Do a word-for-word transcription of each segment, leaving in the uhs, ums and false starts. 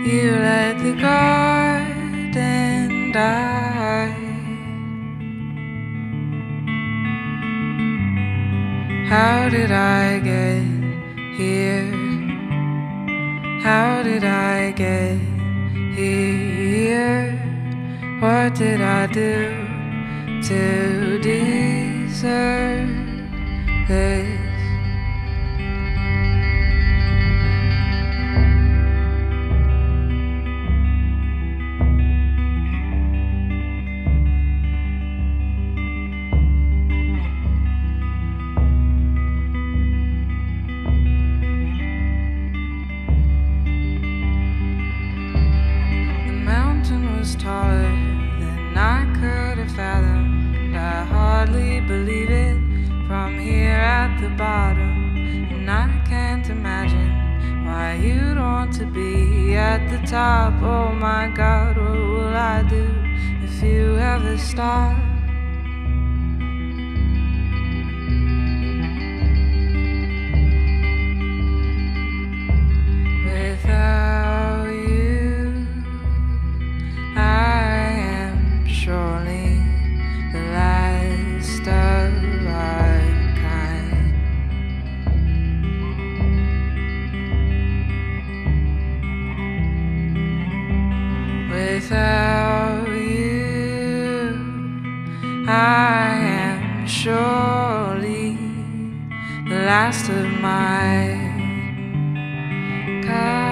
You let the garden die. How did I get here? How did I get here? What did I do to deserve this? Was taller than I could have fathomed. I hardly believe it from here at the bottom, and I can't imagine why you'd want to be at the top. Oh my God, what will I do if you ever stop? Without you, I am surely the last of our kind. Without you, I am surely the last of my kind.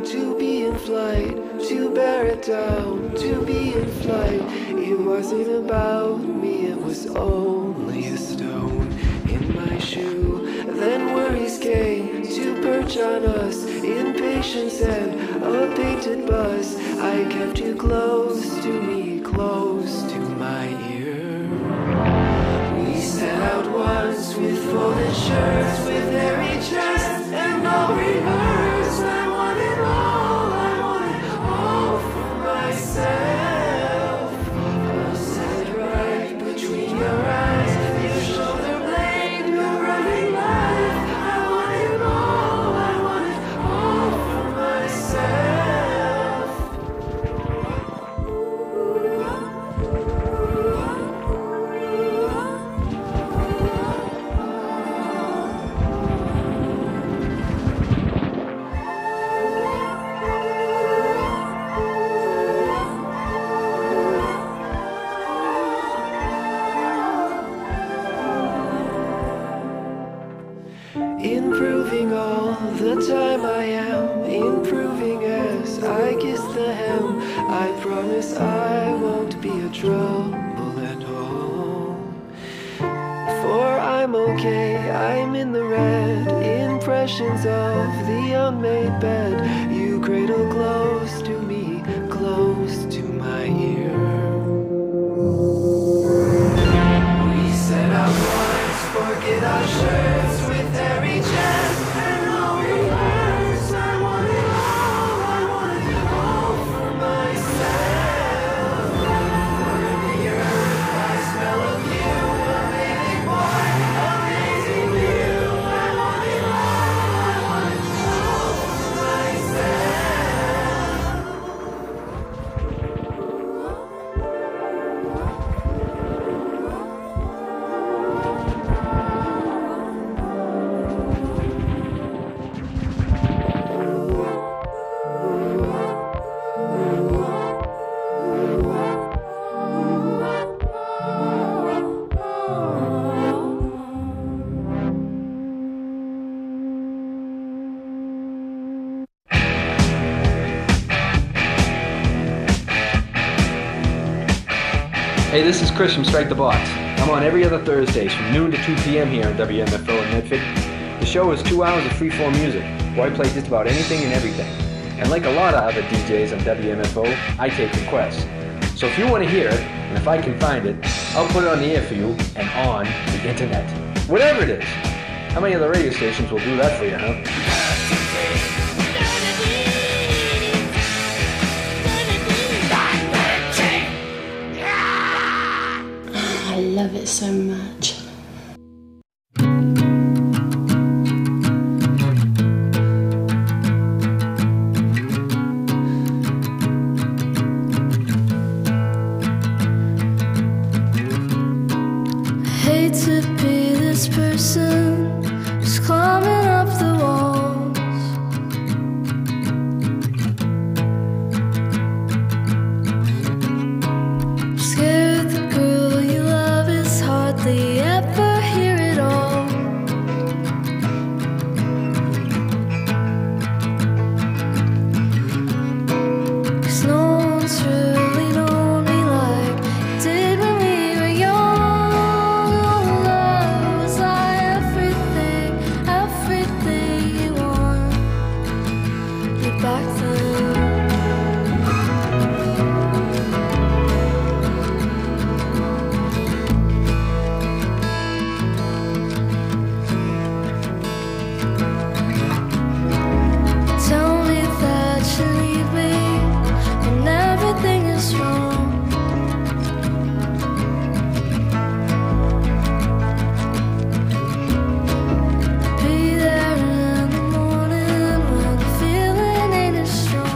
to be in flight, to bear it down, to be in flight. It wasn't about me, it was only a stone in my shoe. Then worries came to perch on us, impatience and a painted bus. I kept you close to me, close to my ear. We set out once with folded shirts, with hairy chests and no rehearse. I wanted all, I wanted all for myself. I'll set it right between your eyes, your shoulder blade, your running life. I wanted all, I wanted all for myself. Improving all the time I am, improving as I kiss the hem. I promise I won't be a trouble at all. For I'm okay, I'm in the red. Impressions of the unmade bed. You cradle close to me, close to my ear. We set out once, forget our shirts with hairy chests and no reverse. I wanted all, I wanted all for myself. Burn the earth, I smell of you, amazing boy, amazing view. I wanted all, I wanted all for Hey, this is Chris from Strike the Box. I'm on every other Thursdays from noon to two p.m. here on W M F O in Medford. The show is two hours of free-form music, where I play just about anything and everything. And like a lot of other D Js on W M F O, I take requests. So if you want to hear it, and if I can find it, I'll put it on the air for you and on the internet. Whatever it is. How many other radio stations will do that for you, huh? I love it so much. Hate to be this person who's climbing up the walls. Scared the girl you love is hardly ever hear it all. Cause no one's really known me like it did when we were young. Oh, love, was I everything, everything you want? You back then. Tell me that you need me when everything is wrong. Be there in the morning when the feeling ain't as strong.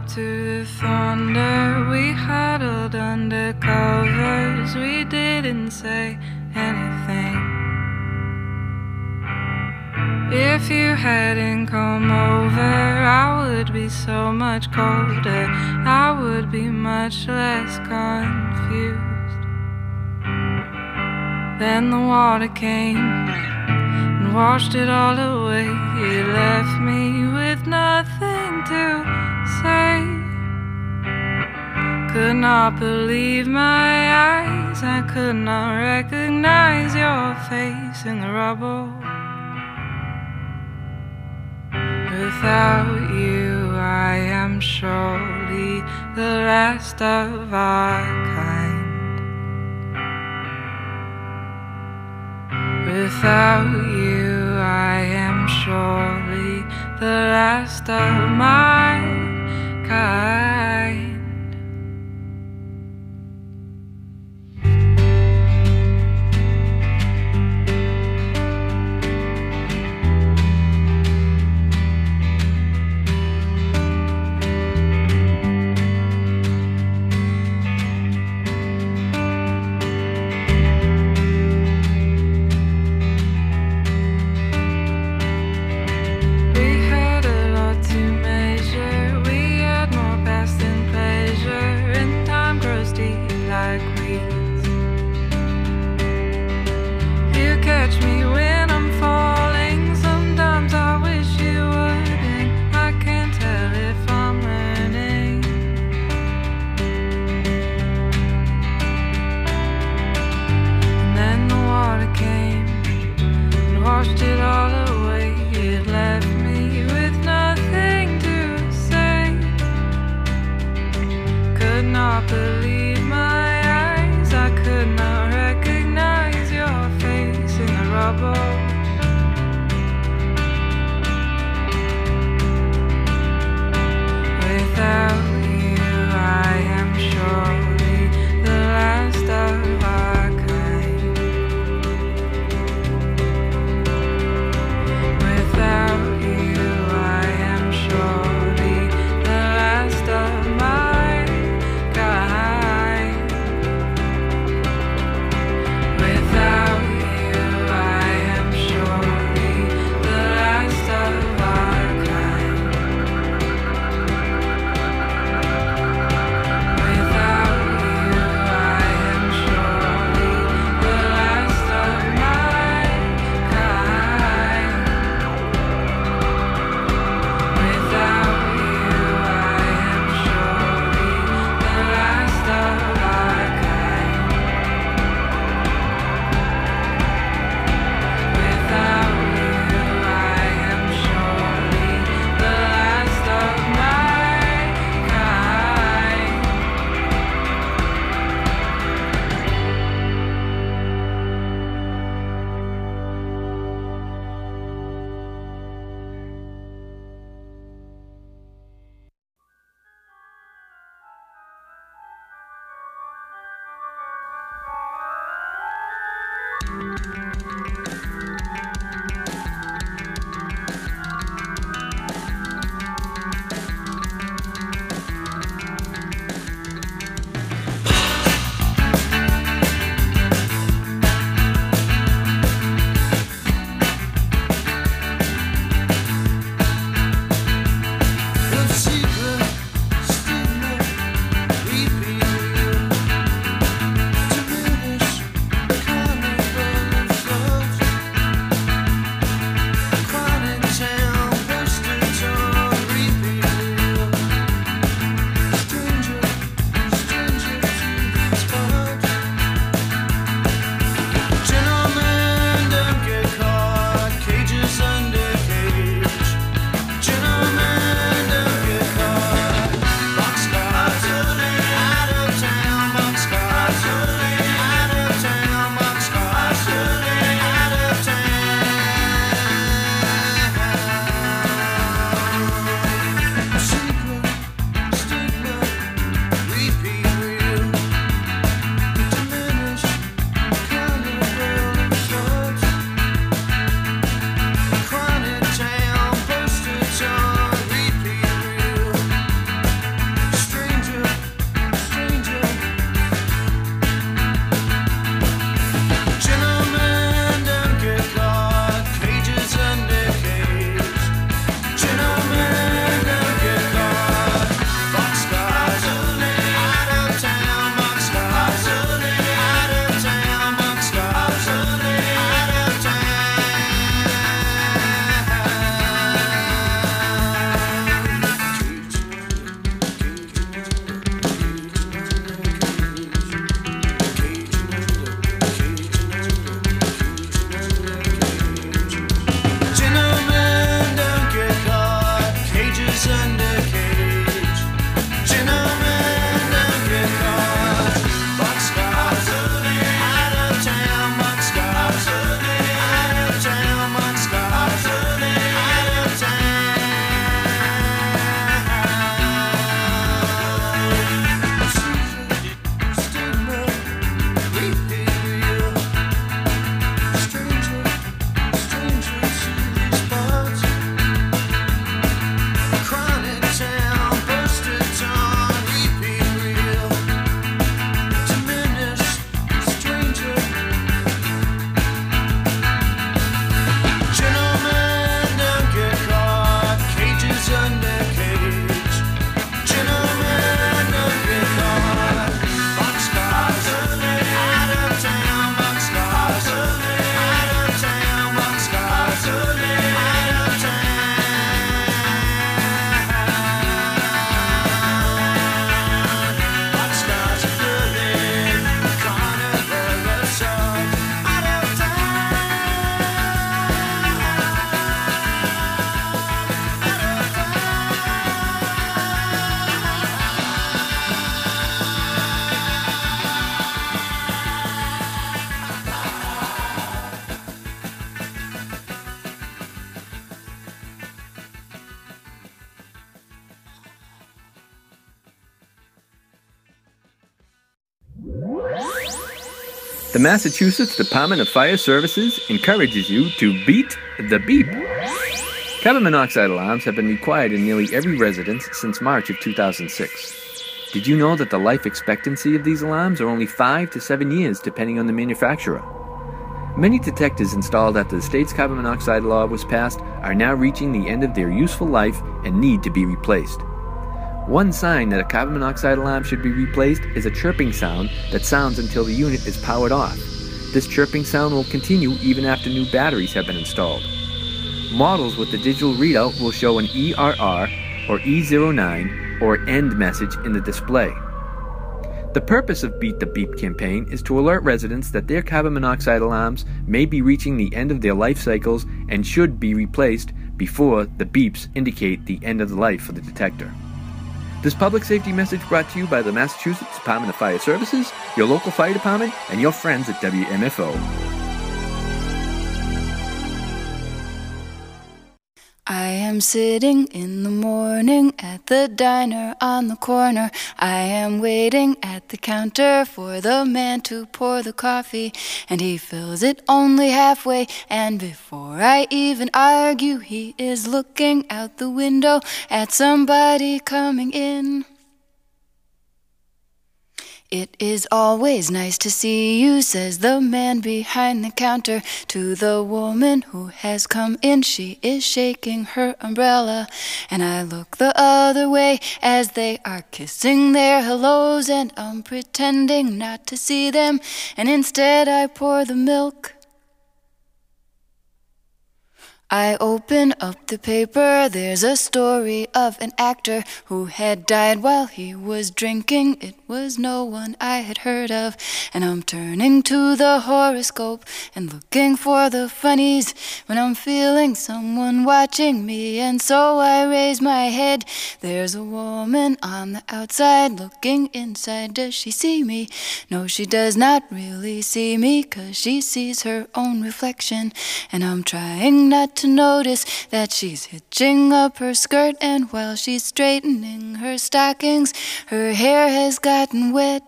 up to the thunder. We huddled under covers. We didn't say anything. If you hadn't come over, I would be so much colder. I would be much less confused. Then the water came and washed it all away. It left me with nothing to say. Could not believe my eyes. I could not recognize your face in the rubble. Without you, I am surely the last of our kind. Without you, I am surely the last of my kind. Without The Massachusetts Department of Fire Services encourages you to beat the beep. Carbon monoxide alarms have been required in nearly every residence since March of two thousand six. Did you know that the life expectancy of these alarms are only five to seven years depending on the manufacturer? Many detectors installed after the state's carbon monoxide law was passed are now reaching the end of their useful life and need to be replaced. One sign that a carbon monoxide alarm should be replaced is a chirping sound that sounds until the unit is powered off. This chirping sound will continue even after new batteries have been installed. Models with the digital readout will show an E R R or E zero nine or end message in the display. The purpose of Beat the Beep campaign is to alert residents that their carbon monoxide alarms may be reaching the end of their life cycles and should be replaced before the beeps indicate the end of the life for the detector. This public safety message brought to you by the Massachusetts Department of Fire Services, your local fire department, and your friends at W M F O. I am sitting in the morning at the diner on the corner. I am waiting at the counter for the man to pour the coffee, and he fills it only halfway, and before I even argue, he is looking out the window at somebody coming in. It is always nice to see you, says the man behind the counter to the woman who has come in. She is shaking her umbrella, and I look the other way as they are kissing their hellos, and I'm pretending not to see them, and instead I pour the milk. I open up the paper, there's a story of an actor who had died while he was drinking. It was no one I had heard of, and I'm turning to the horoscope and looking for the funnies when I'm feeling someone watching me, and so I raise my head. There's a woman on the outside looking inside. Does she see me? No, she does not really see me, 'cause she sees her own reflection, and I'm trying not to to notice that she's hitching up her skirt, and while she's straightening her stockings, her hair has gotten wet.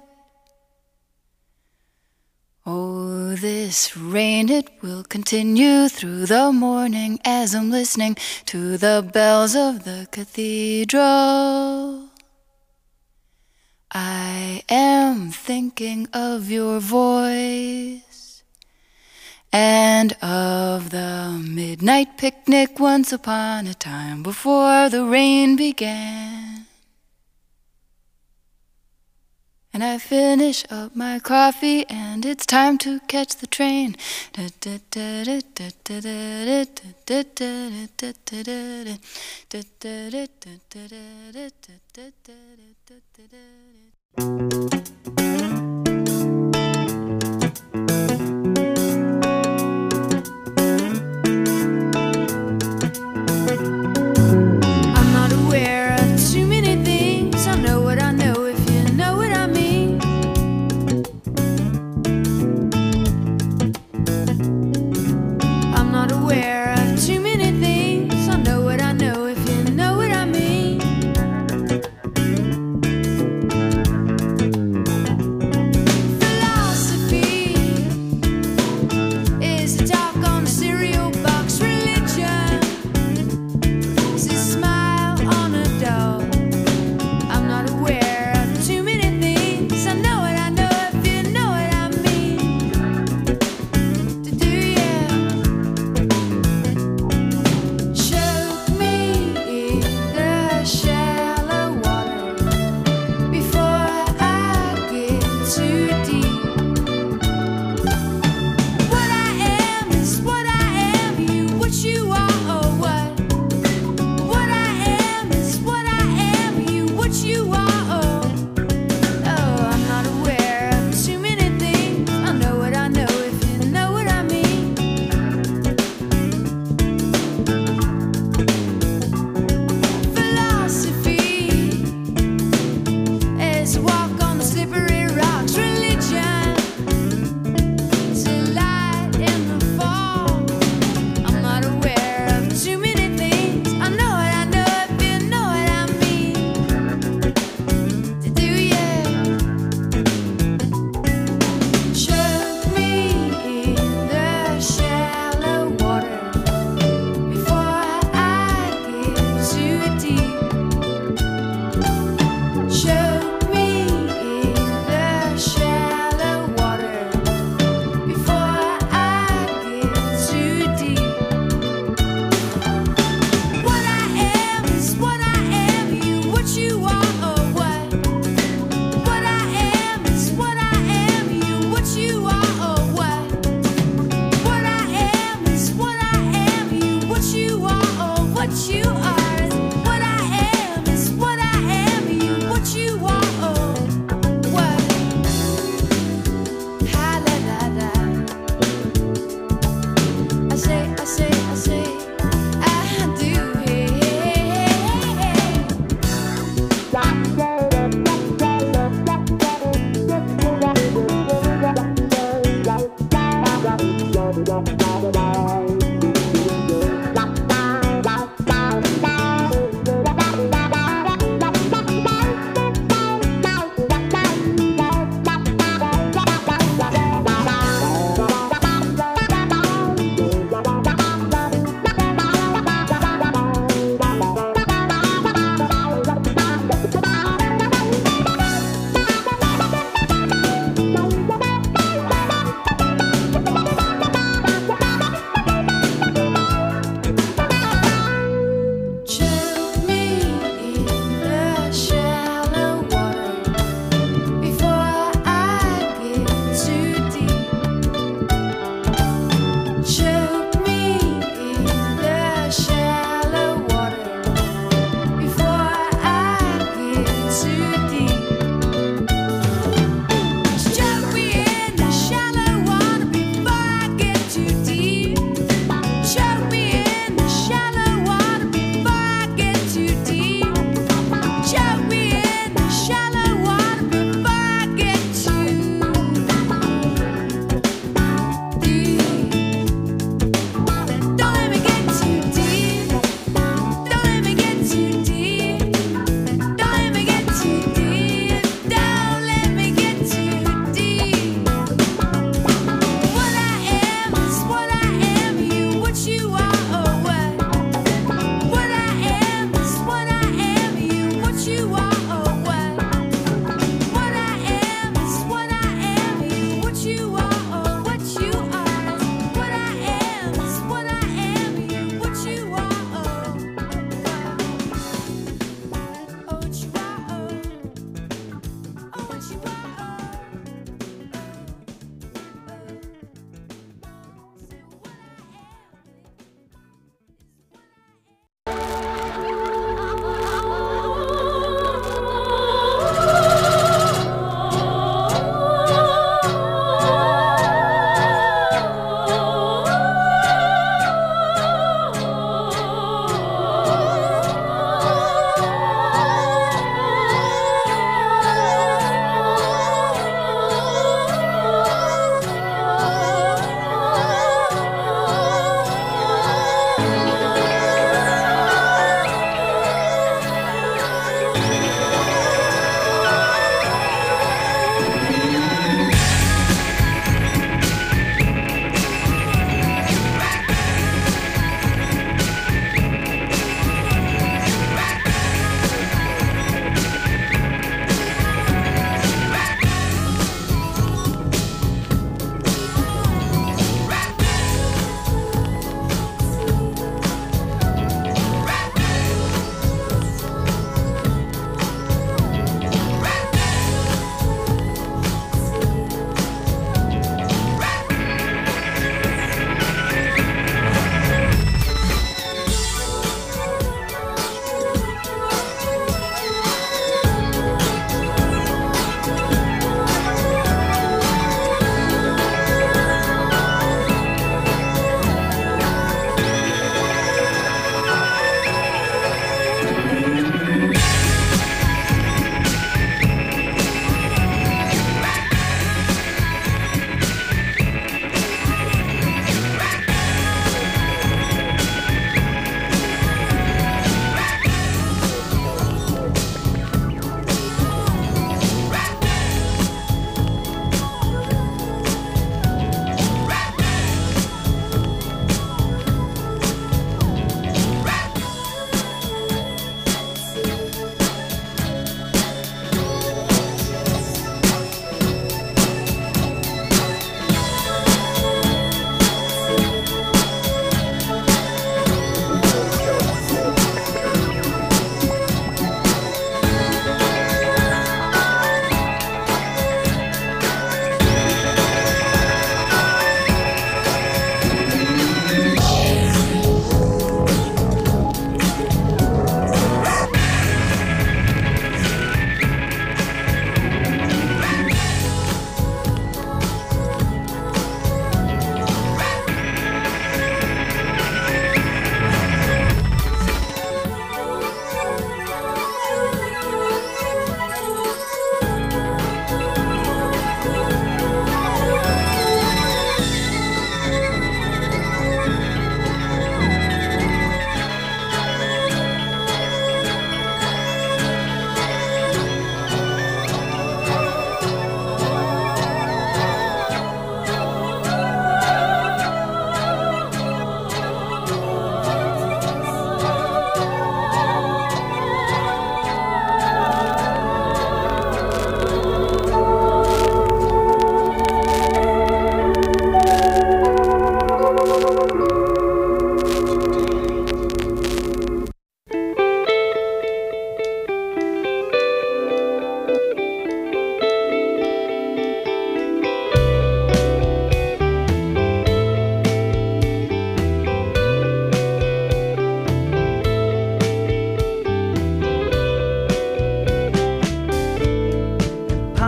Oh, this rain, it will continue through the morning as I'm listening to the bells of the cathedral. I am thinking of your voice and of the midnight picnic once upon a time before the rain began. And I finish up my coffee and it's time to catch the train.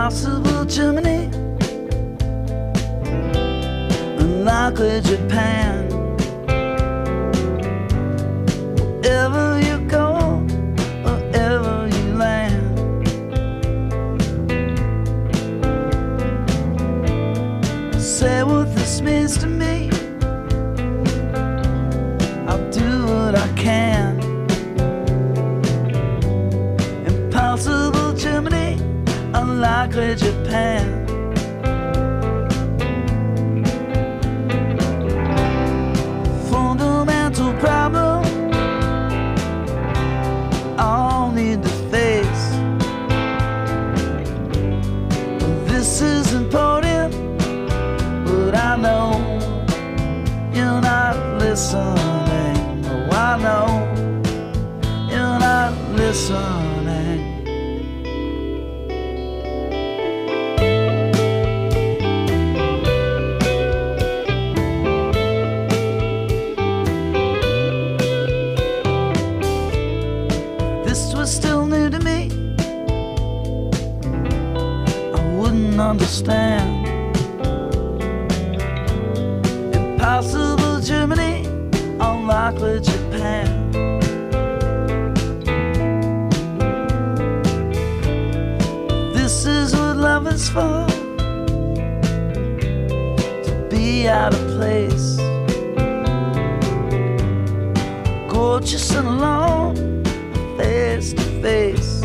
Impossible Germany, unlikely Japan. Wherever you go, wherever you land, say what this means to me. I'll do what I can. Impossible Germany, unlikely Japan. Fundamental problem I'll need to face. This is important, but I know you're not listening. Oh, I know you're not listening. This was still new to me, I wouldn't understand. Impossible Germany, unlikely Japan. This is what love is for, to be out of place, gorgeous and alone, face to face.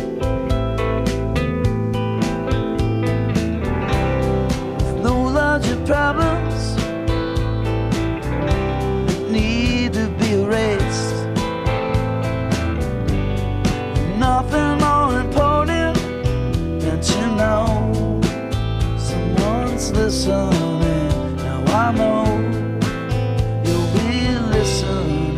With no larger problems that need to be erased. Nothing more important than to know someone's listening. Now I know you'll be listening.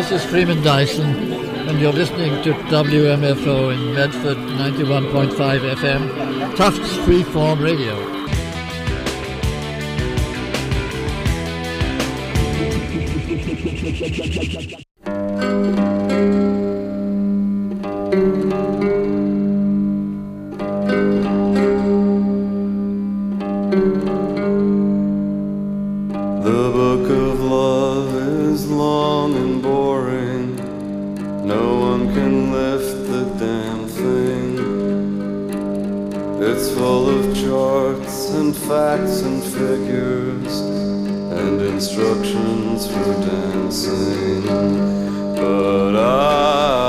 this is Freeman Dyson, and you're listening to W M F O in Medford, ninety-one point five F M, Tufts Freeform Radio. The book of love is long and boring. No one can lift the damn thing. It's full of charts and facts and figures and instructions for dancing. But I,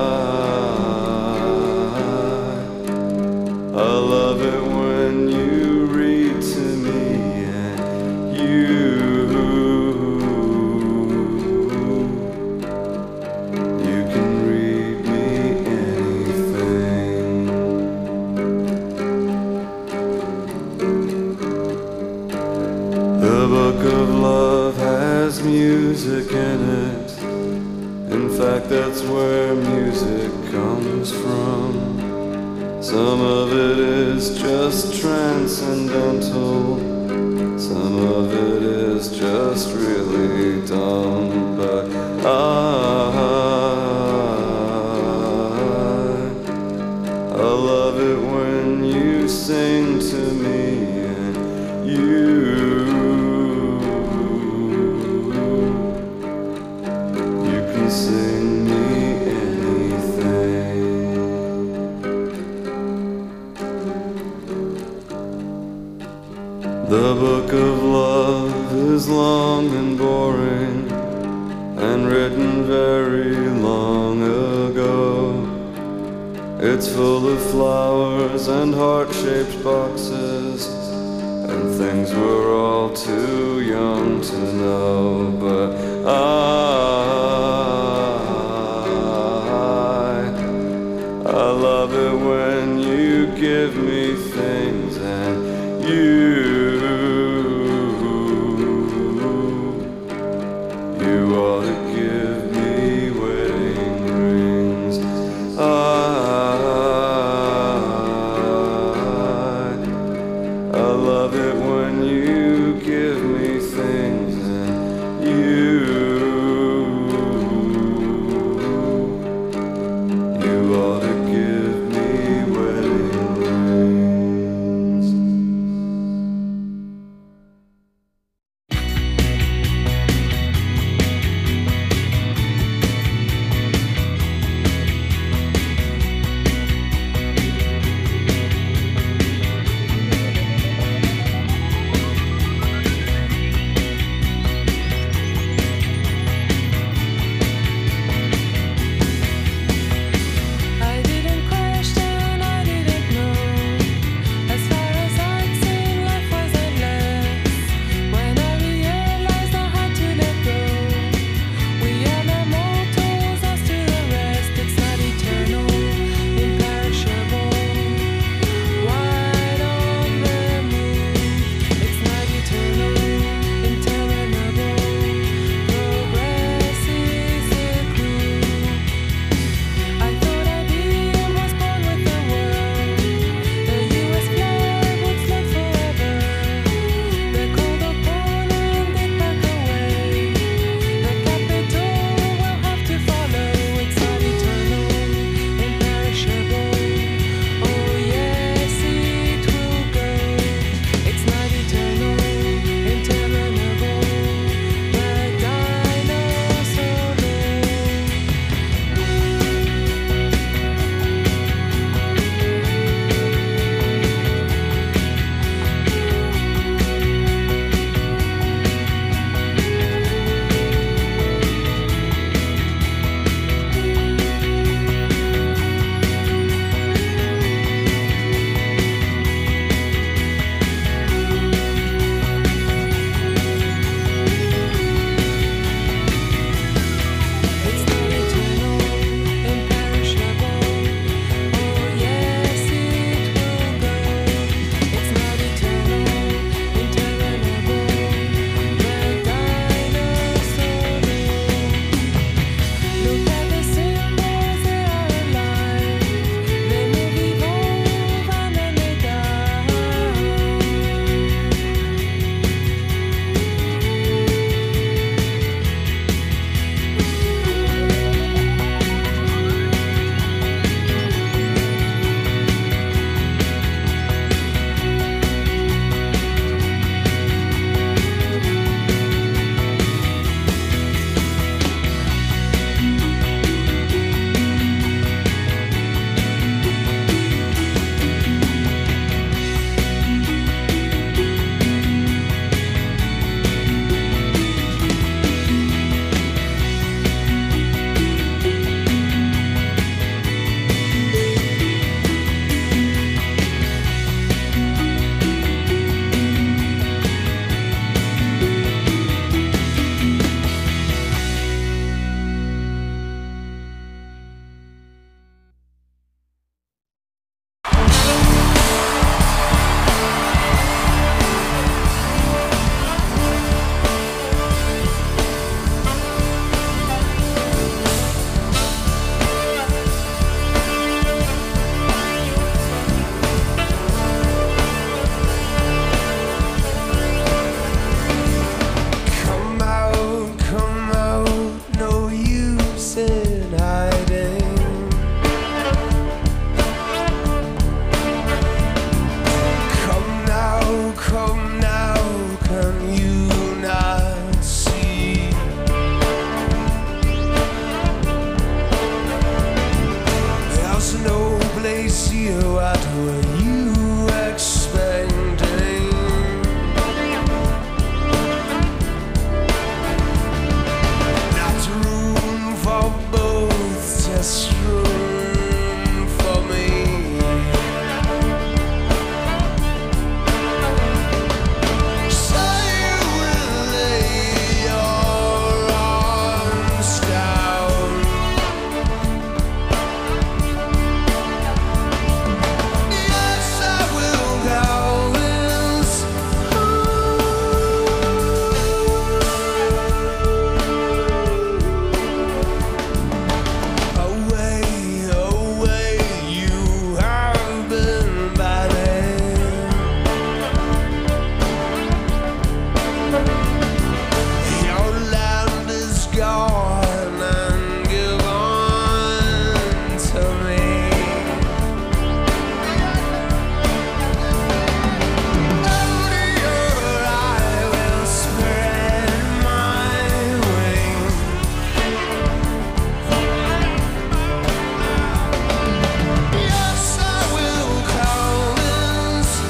I love it when you read to me and you music in it. In fact, that's where music comes from. Some of it is just transcendental. Some of it is just really dumb. But I, I love it when you sing to me and you sing me anything. The book of love is long and boring and written very long ago. It's full of flowers and heart-shaped boxes and things we're all too young to know. But I I love it when you give me things and you, you ought to give me wedding rings. I, I love it when you give me things and you, you ought to give me wedding rings. chase you, what were you expecting? Not room for both, just room for me. So you will lay your arms down. Yes, I will go this away, away. You have been by then. Your land is gone and give on to me. Over your I will spread my wings. Yes, I will call this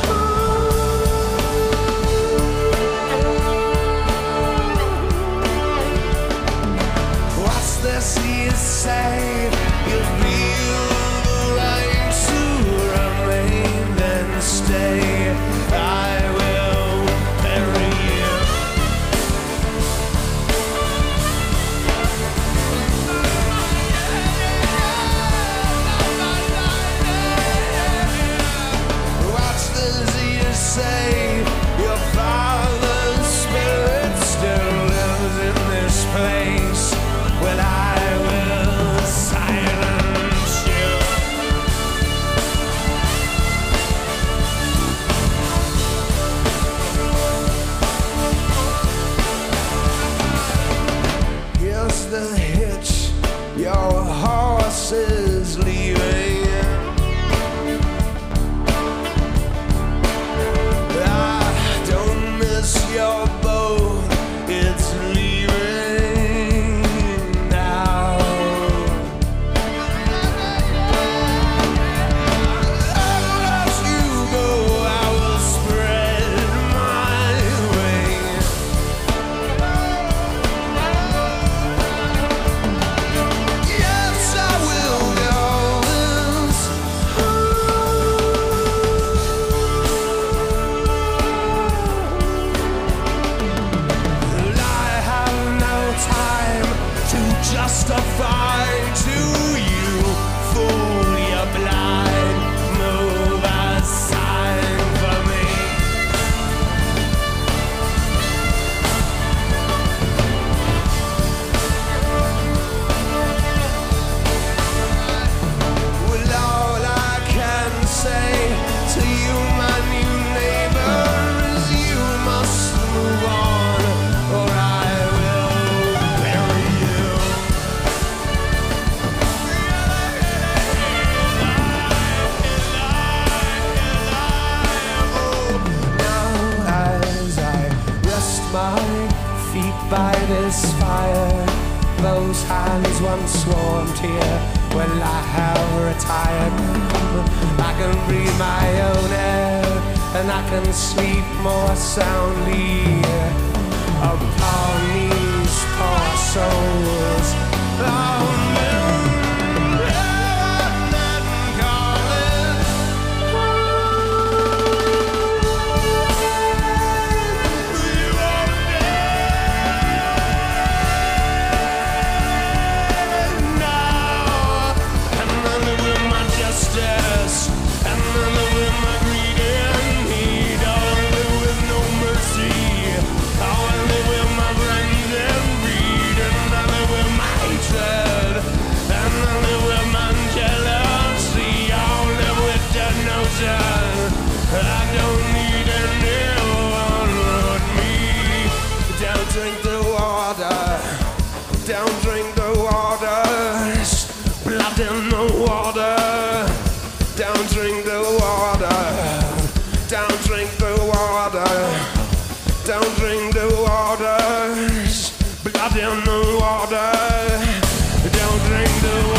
home. What's this you say? You feel the right to remain, then stay. I will bury you. What's this you say? Your father's spirit still lives in this place. Well, I will silence you. Here's the hitch, your horse is leaving. I don't miss your boat, it's leaving now. As you go, I will spread my wings. Yes, I will go this I have no time to justify to you, fool, you're blind. Move aside for me. Well, all I can say to you, my new neighbor, is you must move on, or I will bury you. Now as I rest my feet by this fire, those hands once warmed here, well, I have retired. I can breathe my own air, and I can sleep more soundly upon these poor souls. Oh, no. I don't need anyone but me. Don't drink the water, don't drink the water. Blood in the water. Don't drink the water, don't drink the water. Don't drink the water. Blood in the water. Don't drink the water.